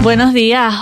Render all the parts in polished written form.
Buenos días,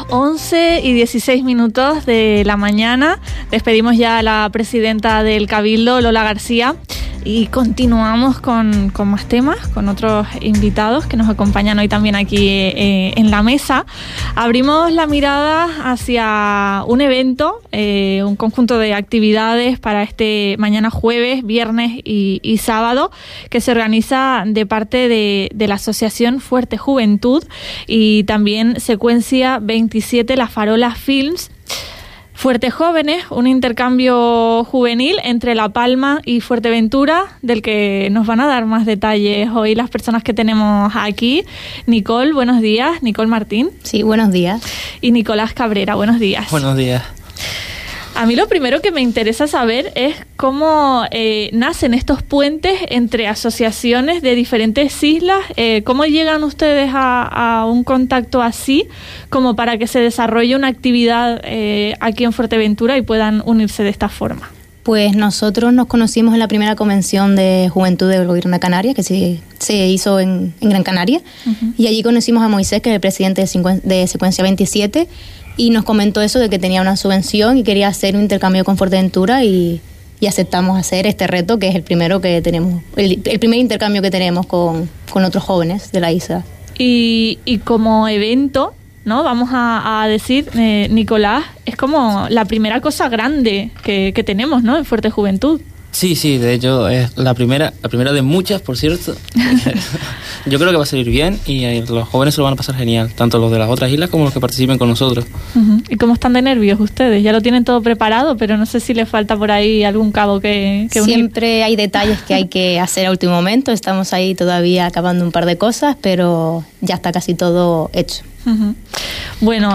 11:16 de la mañana. Despedimos ya a la presidenta del Cabildo, Lola García, y continuamos con más temas, con otros invitados que nos acompañan hoy también aquí en la mesa. Abrimos la mirada hacia un evento, un conjunto de actividades para este mañana jueves, viernes y sábado, que se organiza de parte de la Asociación Fuerte Juventud y también Secuencia 27 La Farola Films. Fuerte Jóvenes, un intercambio juvenil entre La Palma y Fuerteventura, del que nos van a dar más detalles hoy las personas que tenemos aquí. Nicole, buenos días. Nicole Martín. Sí, buenos días. Y Nicolás Cabrera, buenos días. Buenos días. A mí lo primero que me interesa saber es cómo nacen estos puentes entre asociaciones de diferentes islas. ¿Cómo llegan ustedes a un contacto así como para que se desarrolle una actividad aquí en Fuerteventura y puedan unirse de esta forma? Pues nosotros nos conocimos en la primera convención de juventud del Gobierno de Canarias, que se hizo en Gran Canaria, y allí conocimos a Moisés, que es el presidente de Secuencia 27, y nos comentó eso de que tenía una subvención y quería hacer un intercambio con Fuerteventura y aceptamos hacer este reto, que es el primero que tenemos, el primer intercambio que tenemos con otros jóvenes de la isla. Y como evento, ¿no? Vamos a decir, Nicolás, es como la primera cosa grande que tenemos, ¿no? En Fuerte Juventud. Sí, de hecho es la primera de muchas, por cierto. Yo creo que va a salir bien y los jóvenes se lo van a pasar genial, tanto los de las otras islas como los que participen con nosotros. ¿Y cómo están de nervios ustedes? Ya lo tienen todo preparado, pero no sé si les falta por ahí algún cabo que unir. Siempre hay detalles que hay que hacer a último momento. Estamos ahí todavía acabando un par de cosas, pero ya está casi todo hecho. Bueno,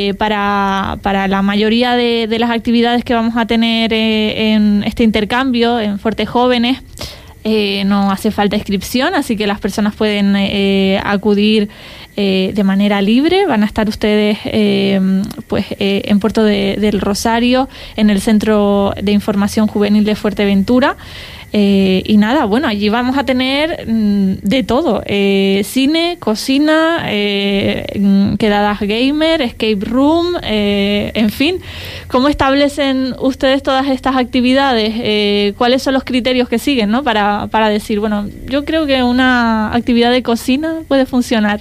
para la mayoría de las actividades que vamos a tener en este intercambio en Fuerte Jóvenes, no hace falta inscripción, así que las personas pueden acudir de manera libre. Van a estar ustedes en Puerto del Rosario, en el Centro de Información Juvenil de Fuerteventura. Y nada, bueno, allí vamos a tener de todo, cine, cocina, quedadas gamer, escape room, en fin. ¿Cómo establecen ustedes todas estas actividades? ¿Cuáles son los criterios que siguen, ¿no? para decir, bueno, yo creo que una actividad de cocina puede funcionar?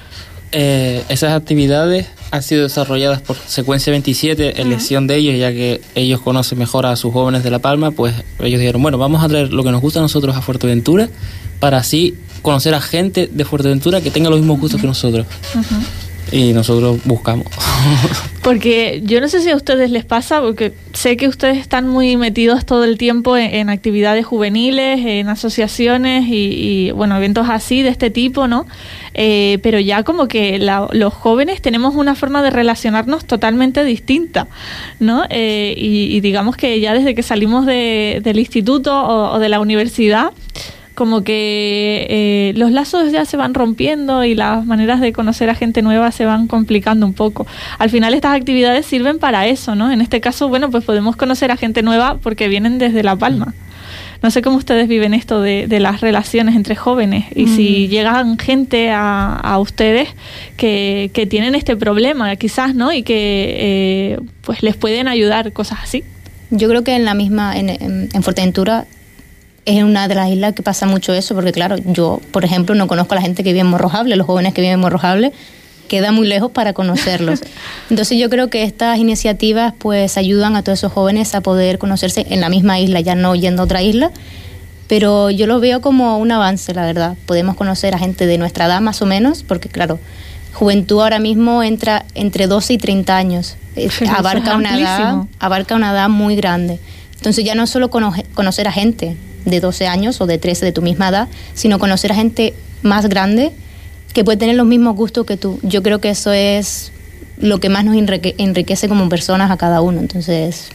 Esas actividades han sido desarrolladas por Secuencia 27, elección de ellos, ya que ellos conocen mejor a sus jóvenes de La Palma, pues ellos dijeron, bueno, vamos a traer lo que nos gusta a nosotros a Fuerteventura, para así conocer a gente de Fuerteventura que tenga los mismos gustos que nosotros. Y nosotros buscamos. Porque yo no sé si a ustedes les pasa, porque sé que ustedes están muy metidos todo el tiempo en actividades juveniles, en asociaciones y bueno, eventos así de este tipo, ¿no? Pero ya como que los jóvenes tenemos una forma de relacionarnos totalmente distinta, ¿no? Y digamos que ya desde que salimos del instituto o de la universidad, como que los lazos ya se van rompiendo y las maneras de conocer a gente nueva se van complicando un poco. Al final estas actividades sirven para eso, ¿no? En este caso, bueno, pues podemos conocer a gente nueva porque vienen desde La Palma. No sé cómo ustedes viven esto de las relaciones entre jóvenes y si llegan gente a ustedes que tienen este problema quizás, ¿no? Y que pues les pueden ayudar, cosas así. Yo creo que en Fuerteventura es una de las islas que pasa mucho eso, porque claro, yo, por ejemplo, no conozco a la gente que vive en Morrojable, los jóvenes que viven en Morrojable, queda muy lejos para conocerlos. Entonces yo creo que estas iniciativas pues ayudan a todos esos jóvenes a poder conocerse en la misma isla, ya no yendo a otra isla, pero yo lo veo como un avance, la verdad. Podemos conocer a gente de nuestra edad más o menos, porque claro, juventud ahora mismo entra entre 12 y 30 años, abarca una edad muy grande. Entonces ya no solo conocer a gente de 12 años o de 13 de tu misma edad, sino conocer a gente más grande que puede tener los mismos gustos que tú. Yo creo que eso es lo que más nos enriquece como personas a cada uno. Entonces...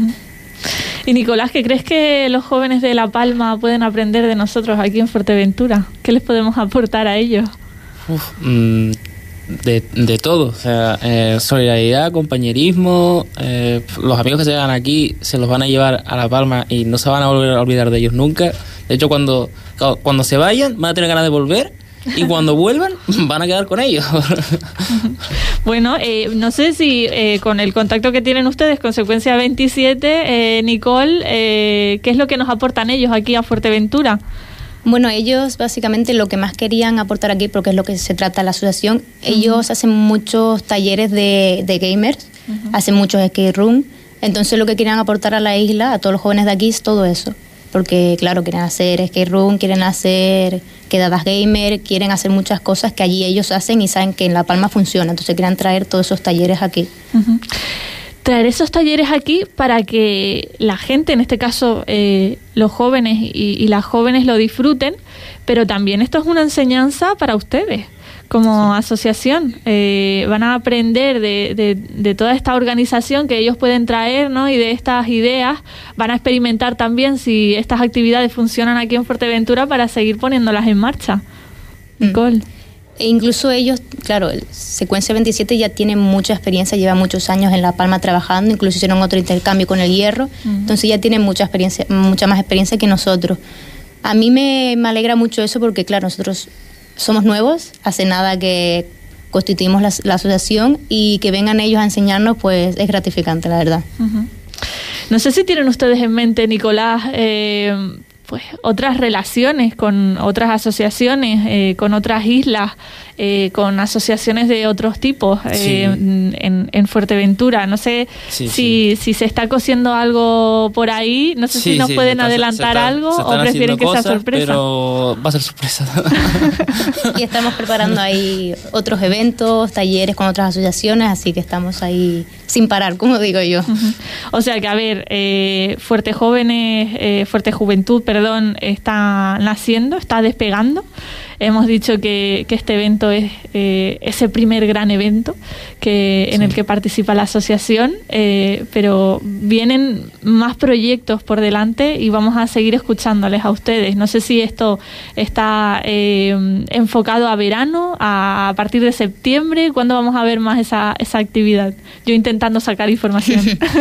Y Nicolás, ¿qué crees que los jóvenes de La Palma pueden aprender de nosotros aquí en Fuerteventura? ¿Qué les podemos aportar a ellos? De todo, o sea, solidaridad, compañerismo, los amigos que se llegan aquí se los van a llevar a La Palma y no se van a volver a olvidar de ellos nunca. De hecho, cuando se vayan van a tener ganas de volver y cuando vuelvan van a quedar con ellos. Bueno, no sé si con el contacto que tienen ustedes con Secuencia 27, Nicole, ¿qué es lo que nos aportan ellos aquí a Fuerteventura? Bueno, ellos básicamente lo que más querían aportar aquí, porque es lo que se trata la asociación, ellos hacen muchos talleres de gamers, hacen muchos skate room, entonces lo que querían aportar a la isla, a todos los jóvenes de aquí, es todo eso. Porque claro, quieren hacer skate room, quieren hacer quedadas gamer, quieren hacer muchas cosas que allí ellos hacen y saben que en La Palma funciona, entonces quieren traer todos esos talleres aquí. Traer esos talleres aquí para que la gente, en este caso los jóvenes y las jóvenes lo disfruten, pero también esto es una enseñanza para ustedes como asociación. Van a aprender de toda esta organización que ellos pueden traer, ¿no? Y de estas ideas van a experimentar también si estas actividades funcionan aquí en Fuerteventura para seguir poniéndolas en marcha. Nicole. E incluso ellos, claro, Secuencia 27 ya tiene mucha experiencia, lleva muchos años en La Palma trabajando, incluso hicieron otro intercambio con el Hierro, entonces ya tienen mucha experiencia, mucha más experiencia que nosotros. A mí me alegra mucho eso porque, claro, nosotros somos nuevos, hace nada que constituimos la asociación y que vengan ellos a enseñarnos, pues es gratificante, la verdad. No sé si tienen ustedes en mente, Nicolás, pues otras relaciones con otras asociaciones, con otras islas, con asociaciones de otros tipos en Fuerteventura. No sé si se está cosiendo algo por ahí, no sé si nos pueden adelantar algo o prefieren que sea sorpresa. Pero va a ser sorpresa. Y estamos preparando ahí otros eventos, talleres con otras asociaciones, así que estamos ahí sin parar, como digo yo. O sea que, a ver, Fuerte Juventud, está naciendo, está despegando. Hemos dicho que este evento es ese primer gran evento en el que participa la asociación, pero vienen más proyectos por delante y vamos a seguir escuchándoles a ustedes. No sé si esto está enfocado a verano, a partir de septiembre. ¿Cuándo vamos a ver más esa actividad? Yo intentando sacar información.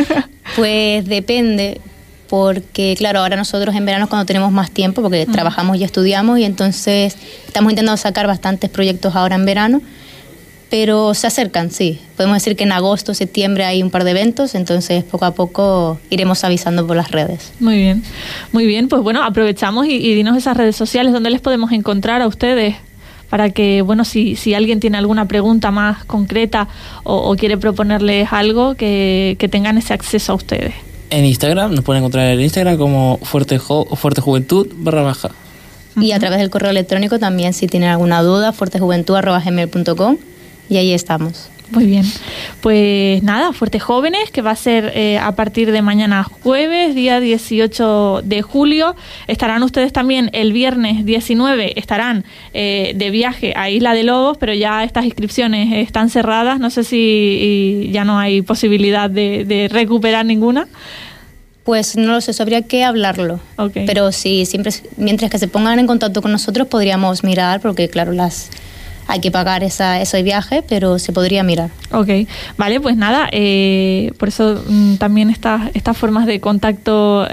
Pues depende. Porque claro, ahora nosotros en verano es cuando tenemos más tiempo, porque trabajamos y estudiamos, y entonces estamos intentando sacar bastantes proyectos ahora en verano, pero se acercan, sí. Podemos decir que en agosto, septiembre hay un par de eventos, entonces poco a poco iremos avisando por las redes. Muy bien, pues bueno, aprovechamos y dinos esas redes sociales donde les podemos encontrar a ustedes, para que, bueno, si alguien tiene alguna pregunta más concreta o quiere proponerles algo, que tengan ese acceso a ustedes. En Instagram, nos pueden encontrar en Instagram como Fuerte Juventud /. Y a través del correo electrónico también, si tienen alguna duda, fuertejuventud@gmail.com, y ahí estamos. Muy bien, pues nada, Fuerte Jóvenes, que va a ser a partir de mañana jueves, día 18 de julio. Estarán ustedes también el viernes 19, estarán de viaje a Isla de Lobos, pero ya estas inscripciones están cerradas, no sé si ya no hay posibilidad de recuperar ninguna. Pues no lo sé, habría que hablarlo. Okay. Pero sí, siempre, mientras que se pongan en contacto con nosotros, podríamos mirar, porque claro, hay que pagar ese viaje, pero se podría mirar. Ok, vale, pues nada, por eso también estas formas de contacto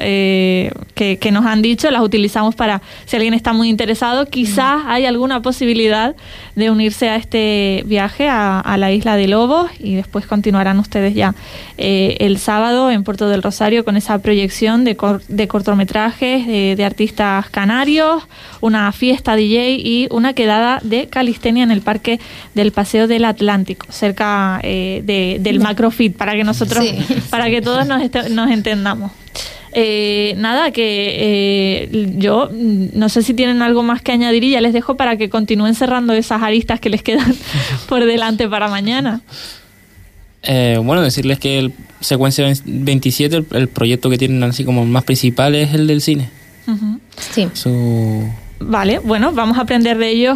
que nos han dicho, las utilizamos para, si alguien está muy interesado, quizás hay alguna posibilidad de unirse a este viaje a la Isla de Lobos, y después continuarán ustedes ya el sábado en Puerto del Rosario con esa proyección de cortometrajes de artistas canarios, una fiesta DJ y una quedada de calistenia en el Parque del Paseo del Atlántico, cerca del Macrofit, para que nosotros, para que todos nos entendamos. Nada, que yo no sé si tienen algo más que añadir, y ya les dejo para que continúen cerrando esas aristas que les quedan por delante para mañana. Bueno, decirles que el Secuencia 27, el proyecto que tienen así como más principal es el del cine. Sí. Vale, bueno, vamos a aprender de ellos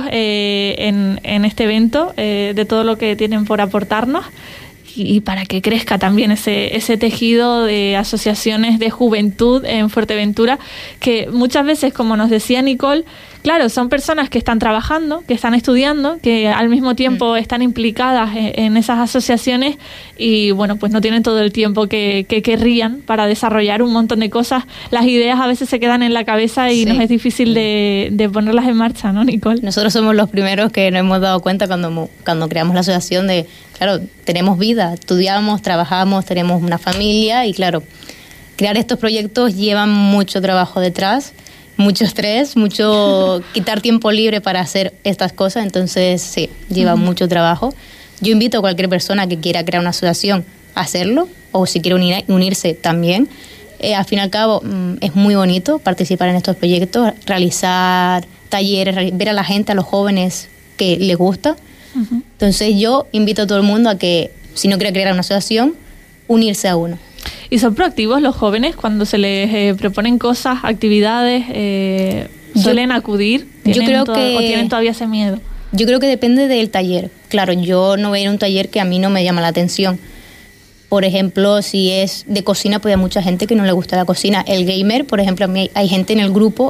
en este evento, de todo lo que tienen por aportarnos, y para que crezca también ese tejido de asociaciones de juventud en Fuerteventura, que muchas veces, como nos decía Nicole, Claro, son personas que están trabajando, que están estudiando, que al mismo tiempo están implicadas en esas asociaciones y bueno, pues no tienen todo el tiempo que querrían para desarrollar un montón de cosas. Las ideas a veces se quedan en la cabeza y nos es difícil de ponerlas en marcha, ¿no, Nicole? Nosotros somos los primeros que nos hemos dado cuenta cuando creamos la asociación de, claro, tenemos vida, estudiamos, trabajamos, tenemos una familia y claro, crear estos proyectos llevan mucho trabajo detrás, mucho estrés, mucho quitar tiempo libre para hacer estas cosas, entonces sí, lleva mucho trabajo. Yo invito a cualquier persona que quiera crear una asociación a hacerlo, o si quiere unirse también. Al fin y al cabo es muy bonito participar en estos proyectos, realizar talleres, ver a la gente, a los jóvenes que les gusta. Entonces yo invito a todo el mundo a que, si no quiere crear una asociación, unirse a uno. ¿Y son proactivos los jóvenes cuando se les proponen cosas, actividades? ¿Suelen acudir? Yo creo ¿O tienen todavía ese miedo? Yo creo que depende del taller. Claro, yo no voy a ir a un taller que a mí no me llama la atención. Por ejemplo, si es de cocina, pues hay mucha gente que no le gusta la cocina. El gamer, por ejemplo, a mí hay gente en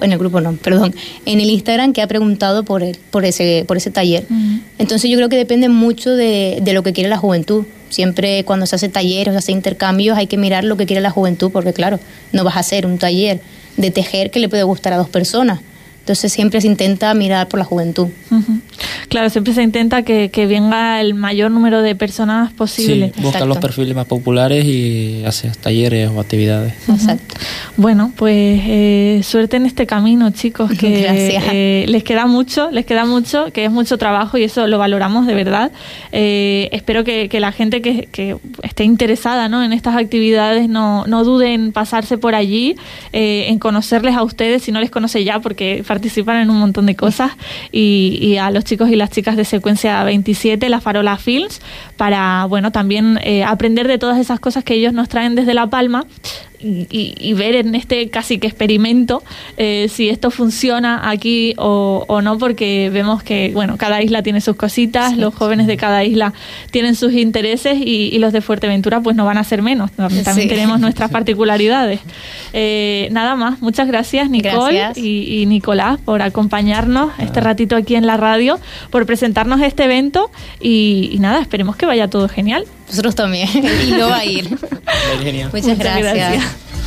el Instagram que ha preguntado por ese taller. Entonces yo creo que depende mucho de lo que quiere la juventud. Siempre cuando se hace talleres o se hace intercambios hay que mirar lo que quiere la juventud, porque claro, no vas a hacer un taller de tejer que le puede gustar a 2 personas. Entonces siempre se intenta mirar por la juventud. Claro, siempre se intenta que venga el mayor número de personas posible. Sí, buscar los perfiles más populares y hacer talleres o actividades. Exacto. Bueno, pues suerte en este camino, chicos, que gracias. Les queda mucho, que es mucho trabajo y eso lo valoramos de verdad. Espero que la gente que esté interesada, ¿no?, en estas actividades no dude en pasarse por allí, en conocerles a ustedes, si no les conoce ya, porque participan en un montón de cosas, y a los chicos y las chicas de Secuencia 27, La Farola Films, para, bueno, también aprender de todas esas cosas que ellos nos traen desde La Palma y ver en este casi que experimento si esto funciona aquí o no, porque vemos que, bueno, cada isla tiene sus cositas, los jóvenes de cada isla tienen sus intereses y los de Fuerteventura pues no van a ser menos, también tenemos nuestras particularidades. Nada más, muchas gracias, Nicole. Gracias. Y Nicolás, por acompañarnos este ratito aquí en la radio, por presentarnos este evento y nada, esperemos que vaya todo genial. Nosotros también, y lo va a ir. Genial. Muchas gracias.